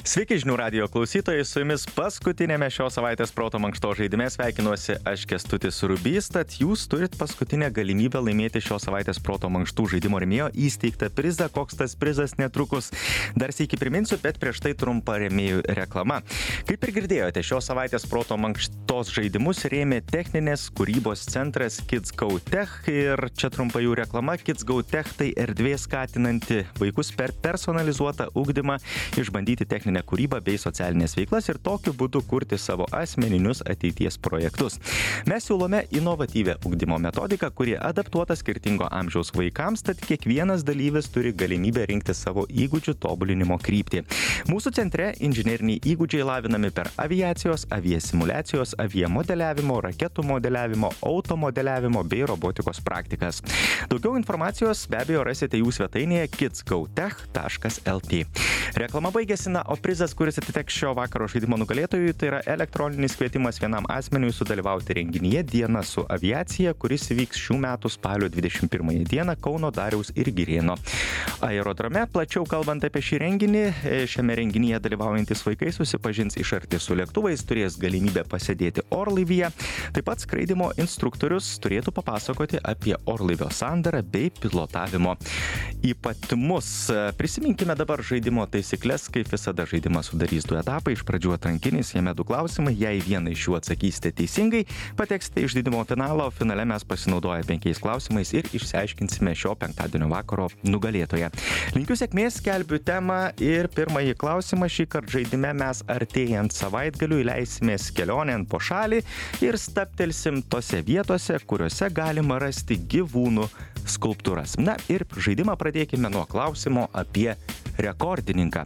Sveiki žinių radijo klausytojai, su jumis paskutinėme šios savaitės proto mankšto žaidime sveikinuosi aš Kęstutis Rubys, tad jūs turit paskutinę galimybę laimėti šios savaitės proto mankštų žaidimo rėmėjo įsteigtą prizą, koks tas prizas netrukus. Dar sykį priminsiu, bet prieš tai trumpa rėmėjų reklama. Kaip ir girdėjote, šios savaitės proto mankštos žaidimus rėmė techninės kūrybos centras Kids Go Tech ir čia trumpa jų reklama. Kids Go Tech tai erdvė skatinanti vaikus per personalizuotą ugdymą išbandyti techninę kūrybą bei socialinės veiklas ir tokiu būdu kurti savo asmeninius ateities projektus. Mes siūlome inovatyvią ugdymo metodiką, kuri adaptuota skirtingo amžiaus vaikams, tad kiekvienas dalyvis turi galimybę rinkti savo įgūdžių tobulinimo kryptį. Mūsų centre inžineriniai įgūdžiai lavinami per aviacijos, aviasimuliacijos, aviamodeliavimo, raketų modeliavimo, automodeliavimo bei robotikos praktikas. Daugiau informacijos be abejo rasite jų svetainėje kidsgotech.lt. Reklama baigėsi, o prizas, kuris atiteks šio vakaro žaidimo nugalėtojui, tai yra elektroninis kvietimas vienam asmeniui sudalyvauti renginyje Diena su aviacija, kuris įvyks šių metų spalio 21 dieną Kauno Dariaus ir Girėno aerodrome. Plačiau kalbant apie šį renginį, šiame renginyje dalyvaujantis vaikai susipažins iš arti su lėktuvais, turės galimybę pasėdėti orlaivyje. Taip pat skraidimo instruktorius turėtų papasakoti apie orlaivio sandarą bei pilotavimo ypatumus. Prisiminkime dabar žaidimo taisyklės, kaip visada žaidimas sudarys 2 etapai. Iš pradžių atrankinis, jame 2 klausimai. Jei vieną iš jų atsakysite teisingai, pateksite į žaidimo finalą, o finale mes pasinaudoję 5 klausimais ir išsiaiškinsime šio penktadienio vakaro nugalėtoją. Linkiu sėkmės, skelbiu temą ir pirmąjį klausimą šį kartą žaidime mes artėjant savaitgaliu įleisimės kelionėn po šalį ir staptelsim tose vietose, kuriuose galima rasti gyvūnų skulptūras. Na ir žaidimą pradėkime nuo klausimo apie rekordininką.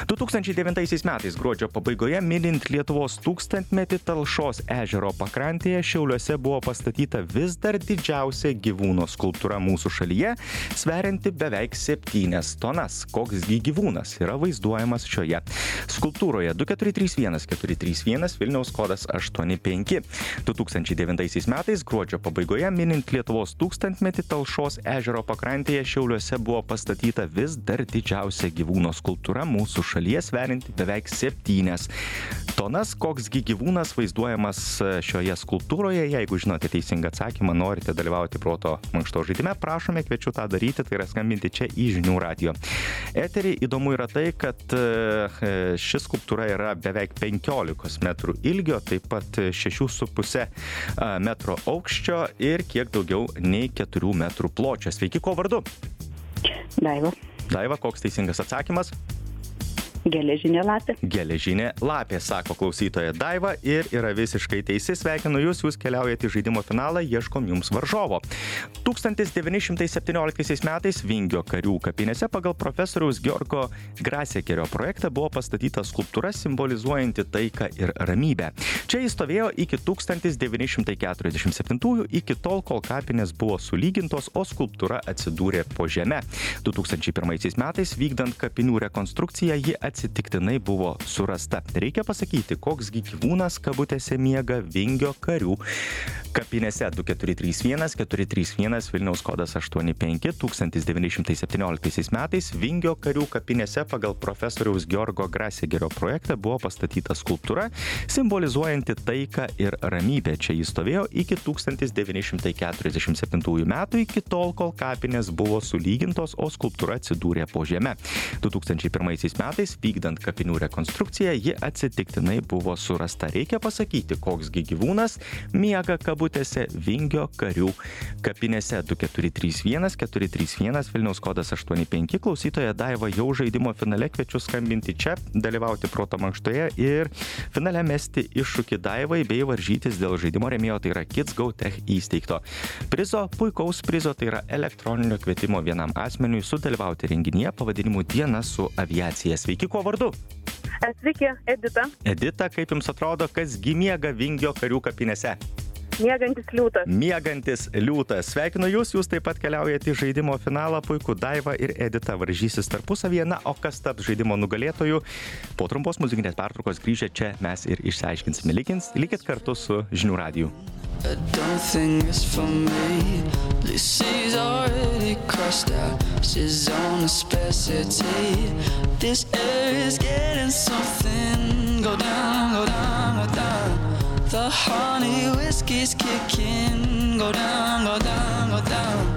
2009 metais gruodžio pabaigoje, minint Lietuvos 1000-metį, Talšos ežero pakrantėje Šiauliuose buvo pastatyta vis dar didžiausia gyvūno skulptūra mūsų šalyje, sverianti beveik 7 tonas. Koksgi gyvūnas yra vaizduojamas šioje skulptūroje? 2431 Vilniaus kodas 85. 2009 metais gruodžio pabaigoje, minint Lietuvos 1000-metį, Talšos ežero pakrantėje Šiauliuose buvo pastatyta vis dar didžiausia gyvūno skulptūra mūsų šalyje, sverianti beveik 7 tonas. Koksgi gyvūnas vaizduojamas šioje skulptūroje? Jeigu žinote teisingą atsakymą, norite dalyvauti proto mankšto žaidime, prašome, kviečiu tą daryti, tai yra skambinti čia į žinių radijo eterį. Įdomu yra tai, kad ši skulptūra yra beveik 15 metrų ilgio, taip pat 6,5 metro aukščio ir kiek daugiau nei 4 metrų pločio. Sveiki, ko vardu? Daiva. Daiva, koks teisingas atsakymas? Geležinė lapė. Geležinė lapė, sako klausytoja Daiva ir yra visiškai teisi. Sveikinu jūs keliaujate į žaidimo finalą, ieškom jums varžovo. 1917 metais Vingio karių kapinėse pagal profesoriaus Georgo Grasekerio projektą buvo pastatyta skulptūra simbolizuojanti taiką ir ramybę. Čia jis stovėjo iki 1947, iki tol, kol kapinės buvo sulygintos, o skulptūra atsidūrė po žeme. 2001 metais vykdant kapinių rekonstrukciją ji atsitiktinai buvo surasta. Reikia pasakyti, koksgi gyvūnas kabutėse miega Vingio karių kapinėse. 2431 Vilniaus kodas 85. 1917 metais Vingio karių kapinėse pagal profesoriaus Georgo Grasekerio projektą buvo pastatyta skulptūra simbolizuojanti taiką ir ramybę. Čia jis stovėjo iki 1947 metų, iki tol, kol kapinės buvo sulygintos, o skulptūra atsidūrė po žeme. 2001 metais vykdant kapinių rekonstrukciją, ji atsitiktinai buvo surasta. Reikia pasakyti, koksgi gyvūnas miega kabutėse Vingio karių kapinėse. 2431 Vilniaus kodas 85. Klausytoja Daiva jau žaidimo finale, kviečiu skambinti čia, dalyvauti proto mankštoje ir finale mesti iššūkį Daivai bei varžytis dėl žaidimo rėmėjo, tai yra Kids Go Tech įsteigto prizo, puikaus prizo, tai yra elektroninio kvietimo vienam asmeniui sudalyvauti renginyje pavadinimu Diena su aviacija. Sveiki, ko vardu? Sveiki, Edita. Edita, kaip jums atrodo, kasgi miega Vingio karių kapinėse? Miegantis liūtas. Miegantis liūtas. Sveikinu jūs taip pat keliaujate į žaidimo finalą. Puiku, Daiva ir Edita varžysis tarpusavyje. Na, o kas taps žaidimo nugalėtoju? Po trumpos muzikinės pertraukos grįžę čia mes ir išsiaiškinsime. Likit kartu su žinių radiju. I don't think it's for me. Lucy's already crushed out. She's on a specialty. This air is getting so honey whiskey's kicking. Go down, go down, go down.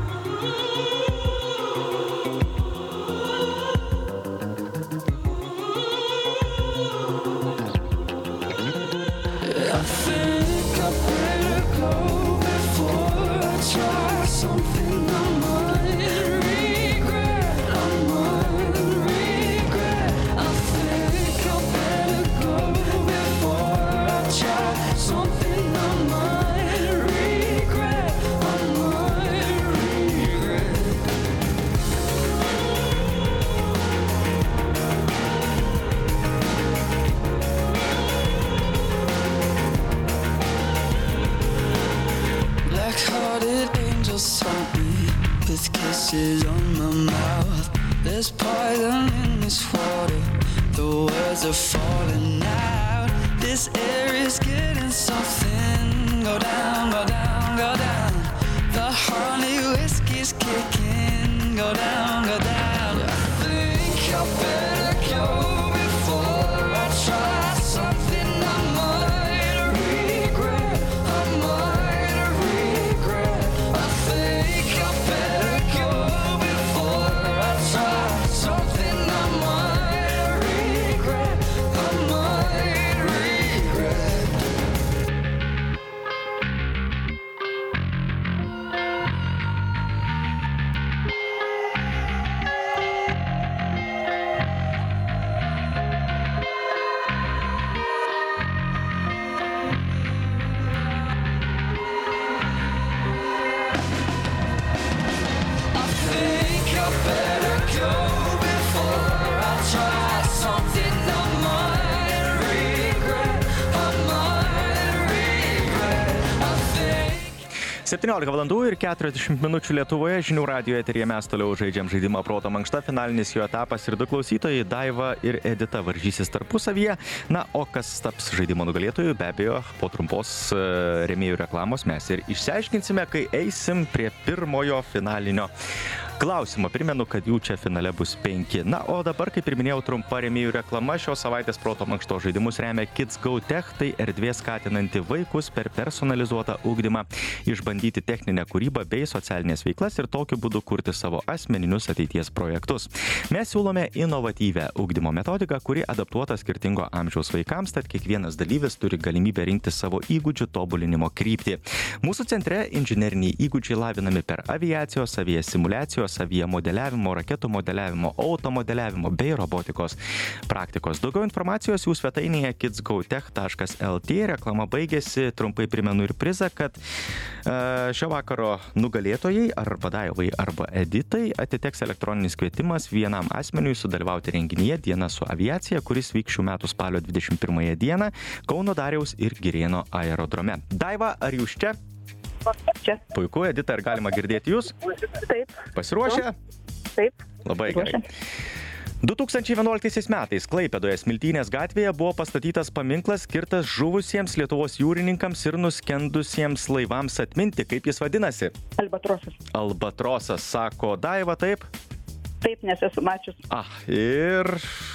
I think I better go before I try something I might regret. I might regret. I think I better go before I try something I might regret. I might regret. Black-hearted angels haunt me with kisses on my mouth. There's poison in this water, the words are falling out. This air is getting so thin. Go down, go down, go down. The honey whiskey's kicking. Go down, go down. I think I better go before I try something I might regret. I might regret. I think I better go before I try something I might regret. I might regret. I think I better go before I try something I might regret. I might regret. I think 17 valandų ir 40 minučių Lietuvoje žinių radijo eteryje mes toliau žaidžiam žaidimą Proto mankšta, finalinis jo etapas ir du klausytojai, Daiva ir Edita, varžysis tarpusavyje. Na, o kas taps žaidimo nugalėtojų, be abejo, po trumpos rėmėjų reklamos mes ir išsiaiškinsime, kai eisim prie pirmojo finalinio klausimo. Primenu, kad jų čia finale bus 5. Na, o dabar, kaip ir minėjau, trumpa rėmėjų reklama. Šios savaitės Proto mankšto žaidimus remia Kids Go Tech, tai erdvė skatinanti vaikus per personalizuotą ugdymą išbandyti techninę kūrybą bei socialinės veiklas ir tokiu būdu kurti savo asmeninius ateities projektus. Mes siūlome inovatyvę ugdymo metodiką, kuri adaptuota skirtingo amžiaus vaikams, tad kiekvienas dalyvis turi galimybę rinkti savo įgūdžių tobulinimo kryptį. Mūsų centre inžineriniai įgūdžiai lavinami per aviacijos, aviasimuliacijos, aviamodeliavimo, raketų modeliavimo, automodeliavimo bei robotikos praktikos. Daugiau informacijos jų svetainėje kidsgotech.lt. Reklama baigėsi. Trumpai primenu ir prizą, kad šio vakaro nugalėtojai arba Daivai arba Editai atiteks elektroninis kvietimas vienam asmeniui sudalyvauti renginyje Diena su aviacija, kuris vyks šių metų spalio 21 dieną Kauno Dariaus ir Girėno aerodrome. Daiva, ar jūs čia? Čia. Puiku, Edita, ar galima girdėti jūs? Taip. Pasiruošę? Taip. Labai gerai. 2011 metais Klaipėdoje Smiltynės gatvėje buvo pastatytas paminklas skirtas žuvusiems Lietuvos jūrininkams ir nuskendusiems laivams atminti. Kaip jis vadinasi? Albatrosas. Albatrosas, sako Daiva, taip? Taip, nes esu mačius. Ir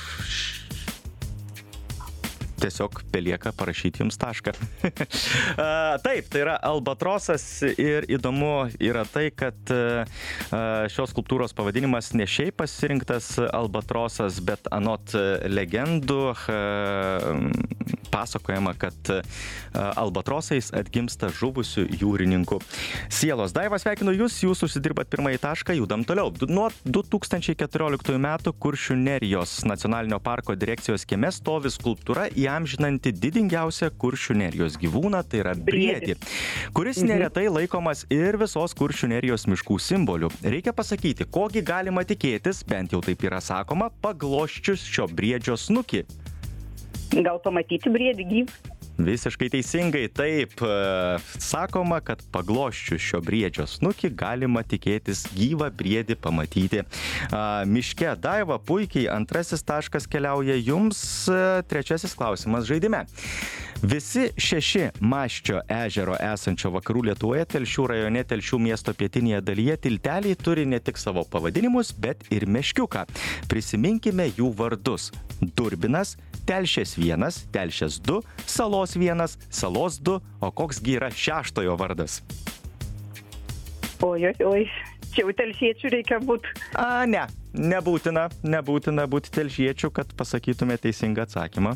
tiesiog belieka parašyti jums tašką. Taip, tai yra Albatrosas ir įdomu yra tai, kad šios skulptūros pavadinimas ne šiaip pasirinktas Albatrosas, bet anot legendų pasakojama, kad albatrosais atgimsta žuvusių jūrininkų sielos. Daiva, sveikinu jūs užsidirbat pirmąjį tašką, judam toliau. Nuo 2014 metų Kuršių Nerijos nacionalinio parko direkcijos kieme stovi skulptūra įamžinanti didingiausią Kuršių Nerijos gyvūną, tai yra briedį, kuris neretai laikomas ir visos Kuršių Nerijos miškų simboliu. Reikia pasakyti, kogi galima tikėtis, bent jau taip yra sakoma, paglosčius šio briedžio snukį. Gal pamatyti briedį gyvą? Visiškai teisingai, taip. Sakoma, kad paglosčius šio briedžio snukį galima tikėtis gyvą briedį pamatyti miške. Daiva, puikiai, antrasis taškas keliauja jums, trečiasis klausimas žaidime. Visi 6 Maščio ežero esančio vakarų Lietuvoje, Telšių rajone, Telšių miesto pietinėje dalyje tilteliai turi ne tik savo pavadinimus, bet ir meškiuką. Prisiminkime jų vardus. Durbinas, Telšės 1, Telšės 2, Salos 1, Salos 2, o koksgi yra 6 vardas? Oi, čia jau telšiečių reikia būti. Nebūtina būti telšiečių, kad pasakytume teisingą atsakymą.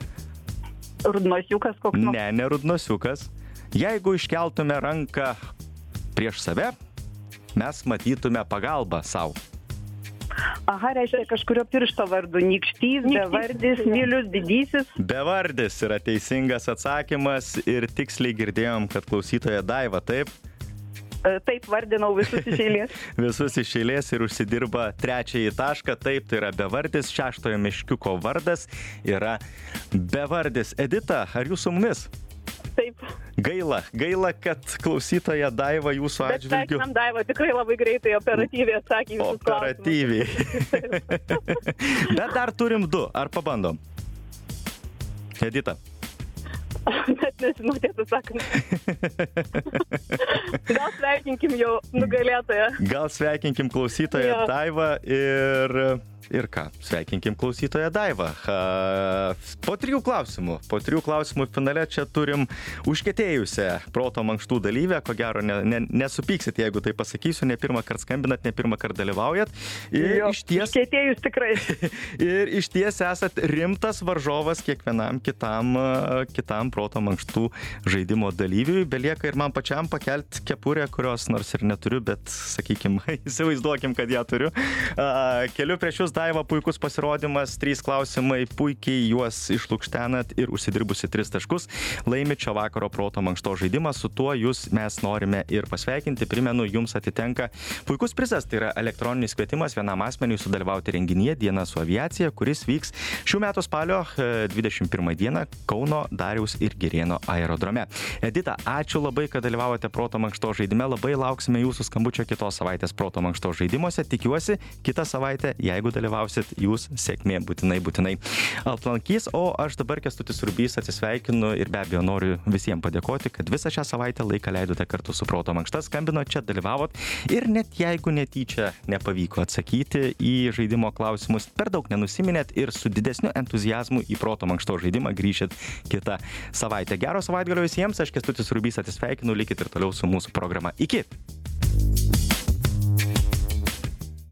Rudnosiukas koks nors. Ne rudnosiukas. Jeigu iškeltume ranką prieš save, mes matytume pagalbą savo. Aha, reiškia kažkurio piršto vardu. Nykštys, bevardis, Milius, didysis. Bevardis yra teisingas atsakymas ir tiksliai girdėjom, kad klausytoja Daiva, taip? Taip, vardinau visus iš eilės. Visus iš eilės ir užsidirba 3 tašką. Taip, tai yra bevardis. 6 meškiuko vardas yra bevardis. Edita, ar jūs su mumis? Taip. Gaila, kad klausytoja Daiva jūsų atžvilgiu. Bet sveikinam Daiva, tikrai labai greitai, operatyviai atsakė visus klausimus. Operatyviai. Bet dar turim 2. Ar pabandom? Edita. Net nežinau, tiesą sakant. Gal sveikinkim jau nugalėtoją. Gal sveikinkim klausytoją Daivą ir ką? Sveikinkim klausytoją Daivą. Po 3 klausimų finale čia turim užkietėjusią proto mankštų dalyvę. Ko gero nesupyksit, jeigu tai pasakysiu, ne pirmą kartą skambinat, ne pirmą kartą dalyvaujat. Užkietėjus tikrai. Ir išties esat rimtas varžovas kiekvienam kitam proto mankštų žaidimo dalyviui. Belieka ir man pačiam pakelti kepurę, kurios nors ir neturiu, bet, sakykim, įsivaizduokim, kad ją turiu. Keliu prieš jūs, Daiva, puikus pasirodymas, 3 klausimai, puikiai juos išlukštenat ir užsidirbusi 3 taškus. Laimit šio vakaro proto mankšto žaidimą, su tuo jūs mes norime ir pasveikinti. Primenu, jums atitenka puikus prizas, tai yra elektroninis kvietimas vienam asmeniui sudalyvauti renginyje Diena su aviacija, kuris vyks šių metų spalio 21 dieną Kauno Dariaus ir Girėno aerodrome. Edita, ačiū labai, kad dalyvavote proto mankšto žaidime, labai lauksime jūsų skambučio kitos savaitės proto mankšto žaidimuose. Tikiuosi, kitą savaitę, jeigu dalyvausit, jūs sėkmė būtinai aplankys, o aš dabar, Kęstutis Rubys, atsisveikinu ir be abejo noriu visiems padėkoti, kad visą šią savaitę laiką leidote kartu su proto mankšta, skambino, čia dalyvavot ir net jeigu netyčia nepavyko atsakyti į žaidimo klausimus, per daug nenusiminėt ir su didesniu entuziazmu į proto mankšto žaidimą grįšit kitą savaitę. Gero savaitgalio visiems, aš Kęstutis Rubys atsisveikinu, likit ir toliau su mūsų programa. Iki!